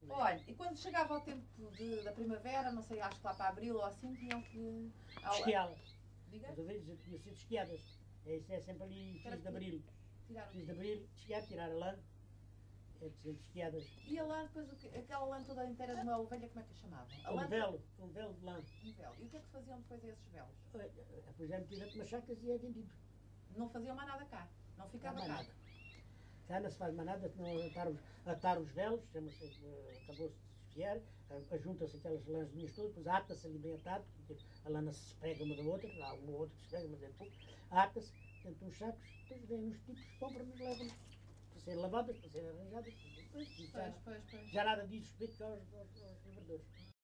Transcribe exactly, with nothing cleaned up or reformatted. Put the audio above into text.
Olha, e quando chegava ao tempo de- da primavera, não sei, acho que lá para abril ou assim, tinham que. ao- Esquiá-las. Diga? As ovelhas tinham sido esquiadas. É, isso é sempre ali Era quinze de abril. Tirar o quinze de quê? abril, esquiar, tirar a lã. É de ser esquiadas. E a lã, depois, o quê? Aquela lã toda inteira de uma ovelha, como é que a chamavam? A Um lã velo, um velo de lã. Um véu. E o que é que faziam depois a esses véus? Eh, Depois é metido a machacas e é vendido. Não faziam mais nada cá. Não ficava Não há cá. mais nada. Já não se faz mais nada, não atar os, atar os velos, chama-se, eh, acabou-se de esquiar, eh, juntam-se aquelas lãzinhas todas, depois ata-se ali bem atado, porque a lã não se pega uma da outra, há uma ou outra que se pega, mas é pouco, ata-se, dentro de uns sacos, depois vêm uns tipos, compram-nos, levam para serem lavadas, para serem arranjadas, depois, Pois, já, pois, pois. já nada diz respeito aos, aos, aos lavradores.